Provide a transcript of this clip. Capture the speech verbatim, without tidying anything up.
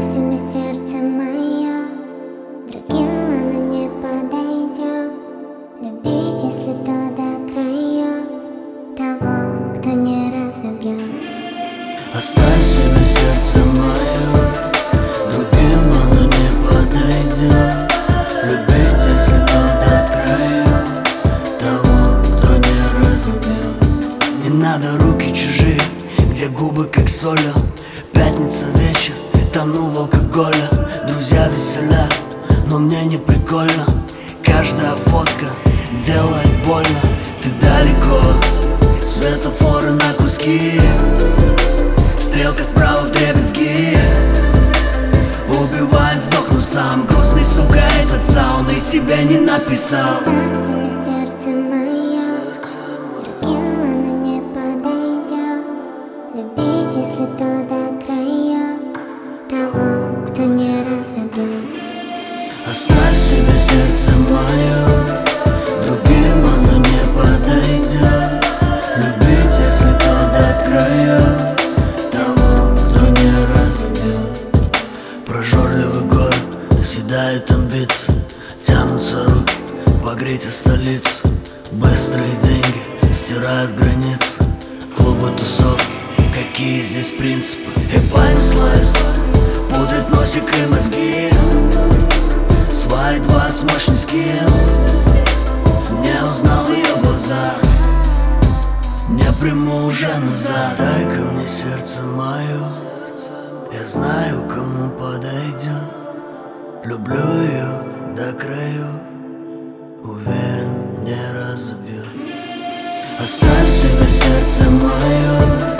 всеми сердце мое, другим оно не подойдет. Любить, если то до краев, того, кто не разобьет. Оставь себе сердце мое, другим оно не подойдет. Любить, если то до краев, того, кто не разобьет. Не надо руки чужие, где губы как солью. Пятница вечер, тону в алкоголе. Друзья веселят, но мне не прикольно. Каждая фотка делает больно. Ты далеко, светофоры на куски, стрелка справа вдребезги. Убивает, сдохну сам. Грустный, сука, этот саунд и тебе не написал. Оставь себе сердце мое, другим оно не подойдет. Любить, если то до краев, того, кто не разобьет. Оставь себе сердце мое, другим оно не подойдет. Любить, если то до краев, того, кто не разобьет. Прожорливый город, съедают амбиции, тянутся руки погреть столицу. Быстрые деньги стирают границы, клубы, тусовки, какие здесь принципы. И понеслась, путает носик и мозги. Свай двадцать мощный скилл, не узнал ее глаза, не приму уже назад. Дай-ка мне сердце мое, я знаю, кому подойдет. Люблю ее до краев, уверен, не разобьет. Оставь себе сердце мое,